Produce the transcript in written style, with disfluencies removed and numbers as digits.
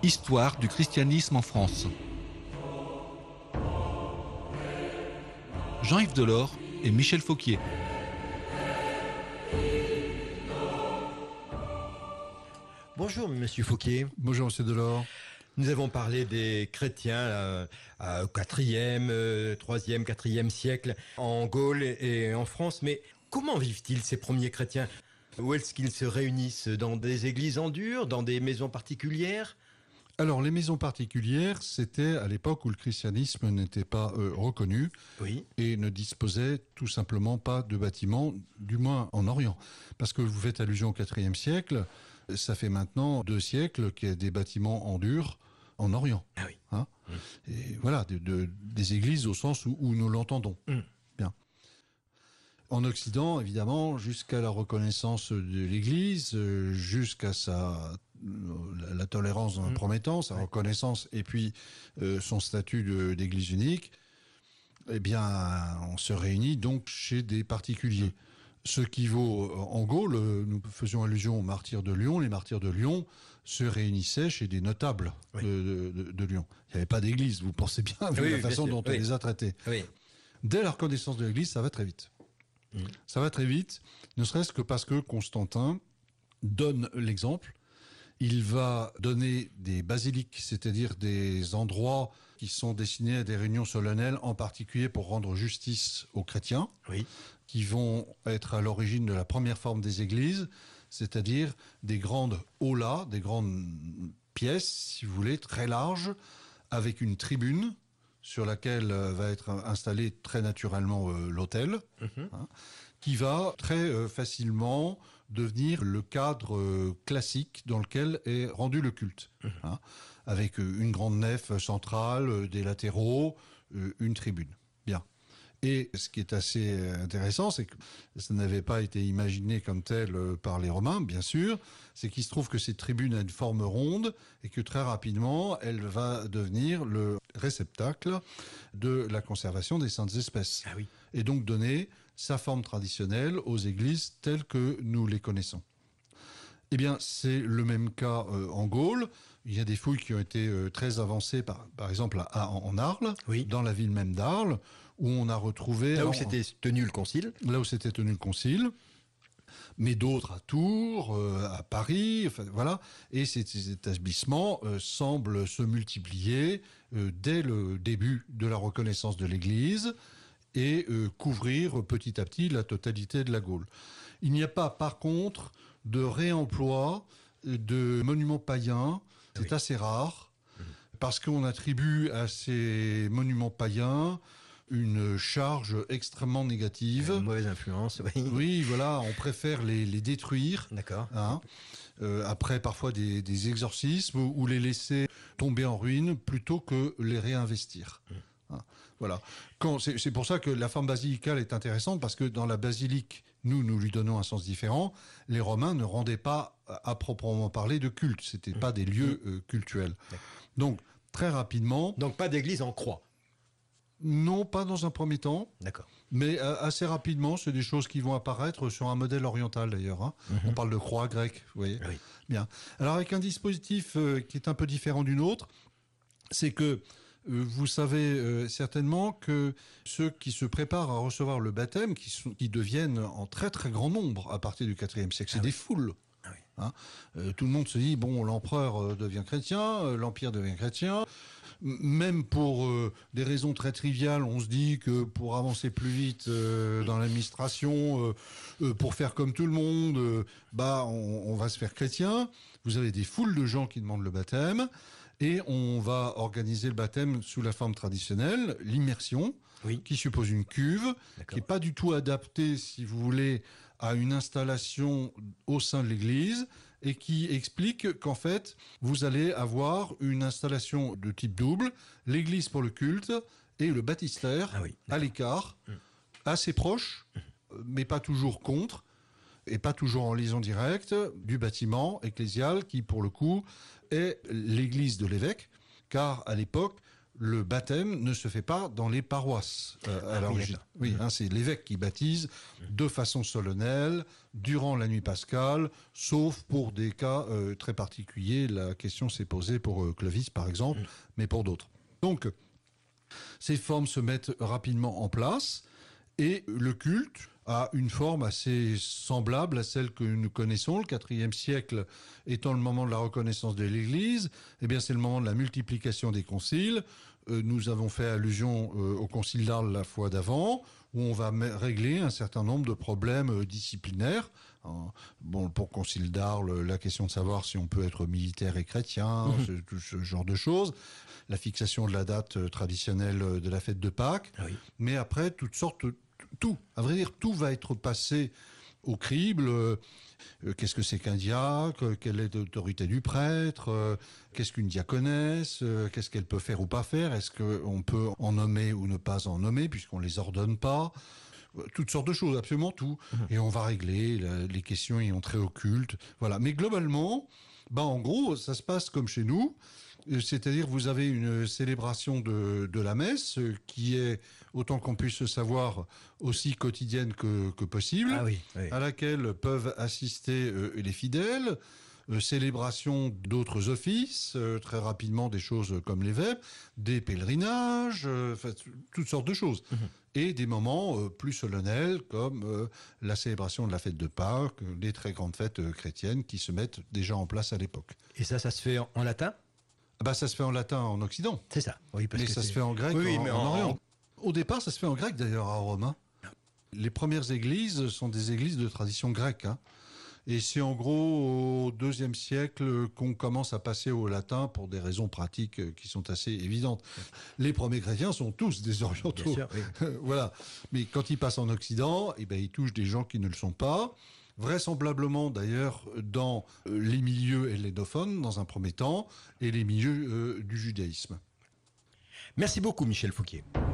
Histoire du christianisme en France. Jean-Yves Delors et Michel Fauquier. Bonjour Monsieur Fauquier. Bonjour Monsieur Delors. Nous avons parlé des chrétiens au 4e, 3e, 4e siècle en Gaule et en France, mais comment vivent-ils ces premiers chrétiens? Où est-ce qu'ils se réunissent? Dans des églises en dur, dans des maisons particulières? Alors les maisons particulières, c'était à l'époque où le christianisme n'était pas reconnu et ne disposait tout simplement pas de bâtiments, du moins en Orient. Parce que vous faites allusion au IVe siècle, ça fait maintenant 2 siècles qu'il y a des bâtiments en dur en Orient. Ah oui. Hein et voilà, des églises au sens où nous l'entendons. Bien. En Occident, évidemment, jusqu'à la reconnaissance de l'Église, jusqu'à la tolérance dans un premier temps, sa reconnaissance et puis son statut d'Église unique, eh bien, on se réunit donc chez des particuliers. Ce qui vaut en Gaule, nous faisions allusion aux martyrs de Lyon. Les martyrs de Lyon se réunissaient chez des notables de Lyon. Il n'y avait pas d'église, vous pensez bien, vu la façon dont on les a traités. Oui. Dès la reconnaissance de l'église, ça va très vite. Ça va très vite, ne serait-ce que parce que Constantin donne l'exemple. Il va donner des basiliques, c'est-à-dire des endroits qui sont destinés à des réunions solennelles, en particulier pour rendre justice aux chrétiens, qui vont être à l'origine de la première forme des églises, c'est-à-dire des grandes aulas, des grandes pièces, si vous voulez, très larges, avec une tribune sur laquelle va être installé très naturellement l'autel, qui va très facilement devenir le cadre classique dans lequel est rendu le culte, avec une grande nef centrale, des latéraux, une tribune. Bien. Et ce qui est assez intéressant, c'est que ça n'avait pas été imaginé comme tel par les Romains, bien sûr, c'est qu'il se trouve que cette tribune a une forme ronde et que très rapidement, elle va devenir le réceptacle de la conservation des saintes espèces. Et donc donner sa forme traditionnelle aux églises telles que nous les connaissons. Eh bien, c'est le même cas en Gaule. Il y a des fouilles qui ont été très avancées, par exemple en Arles, dans la ville même d'Arles, où on a retrouvé... Là où s'était tenu le concile. Là où s'était tenu le concile. Mais d'autres à Tours, à Paris, enfin, voilà. Et ces établissements semblent se multiplier dès le début de la reconnaissance de l'Église et couvrir petit à petit la totalité de la Gaule. Il n'y a pas, par contre, de réemploi de monuments païens. C'est assez rare, parce qu'on attribue à ces monuments païens une charge extrêmement négative. Une mauvaise influence, Oui, voilà, on préfère les détruire. D'accord. Après, parfois, des exorcismes ou les laisser tomber en ruine plutôt que les réinvestir. Voilà. C'est pour ça que la forme basilicale est intéressante, parce que dans la basilique, nous lui donnons un sens différent. Les Romains ne rendaient pas, à proprement parler, de culte. C'était pas des lieux cultuels. Donc, très rapidement... Donc, pas d'église en croix? Non, pas dans un premier temps. D'accord. Mais assez rapidement, c'est des choses qui vont apparaître sur un modèle oriental, d'ailleurs. On parle de croix grecque, vous voyez. Bien. Alors, avec un dispositif qui est un peu différent d'une autre, c'est que vous savez certainement que ceux qui se préparent à recevoir le baptême, qui deviennent en très très grand nombre à partir du IVe siècle, c'est des foules. Tout le monde se dit, bon, l'empereur devient chrétien, l'empire devient chrétien. Même pour des raisons très triviales, on se dit que pour avancer plus vite dans l'administration, pour faire comme tout le monde, on va se faire chrétien. Vous avez des foules de gens qui demandent le baptême. Et on va organiser le baptême sous la forme traditionnelle, l'immersion, qui suppose une cuve, qui n'est pas du tout adaptée, si vous voulez, à une installation au sein de l'église, et qui explique qu'en fait, vous allez avoir une installation de type double, l'église pour le culte et le baptistère à l'écart, assez proche, mais pas toujours contre, et pas toujours en liaison directe, du bâtiment ecclésial qui, pour le coup, est l'église de l'évêque, car à l'époque, le baptême ne se fait pas dans les paroisses à l'origine. Oui, c'est l'évêque qui baptise de façon solennelle, durant la nuit pascale, sauf pour des cas très particuliers. La question s'est posée pour Clovis, par exemple, mais pour d'autres. Donc, ces formes se mettent rapidement en place et le culte a une forme assez semblable à celle que nous connaissons. Le IVe siècle étant le moment de la reconnaissance de l'Église, eh bien c'est le moment de la multiplication des conciles. Nous avons fait allusion au concile d'Arles la fois d'avant, où on va régler un certain nombre de problèmes disciplinaires. Bon, pour le concile d'Arles, la question de savoir si on peut être militaire et chrétien, ce genre de choses. La fixation de la date traditionnelle de la fête de Pâques. Ah oui. Mais après, toutes sortes... Tout, à vrai dire, tout va être passé au crible. Qu'est-ce que c'est qu'un diacre? Quelle est l'autorité du prêtre? Qu'est-ce qu'une diaconesse? Qu'est-ce qu'elle peut faire ou pas faire? Est-ce qu'on peut en nommer ou ne pas en nommer, puisqu'on les ordonne pas? Toutes sortes de choses, absolument tout. Et on va régler les questions ayant trait au culte. Voilà. Mais globalement, en gros, ça se passe comme chez nous. C'est-à-dire, vous avez une célébration de la messe qui est, autant qu'on puisse le savoir, aussi quotidienne que possible, à laquelle peuvent assister les fidèles, célébration d'autres offices, très rapidement des choses comme les vêpres, des pèlerinages, toutes sortes de choses. Et des moments plus solennels comme la célébration de la fête de Pâques, les très grandes fêtes chrétiennes qui se mettent déjà en place à l'époque. Et ça se fait en latin ? Ça se fait en latin en Occident. C'est ça. Oui, mais ça se fait en grec en Orient. Au départ, ça se fait en grec d'ailleurs à Rome. Les premières églises sont des églises de tradition grecque. Et c'est en gros au IIe siècle qu'on commence à passer au latin pour des raisons pratiques qui sont assez évidentes. Les premiers chrétiens sont tous des orientaux. Bien sûr, oui. Voilà. Mais quand ils passent en Occident, ils touchent des gens qui ne le sont pas. Vraisemblablement d'ailleurs dans les milieux hellénophones dans un premier temps et les milieux du judaïsme. Merci beaucoup Michel Fouquier.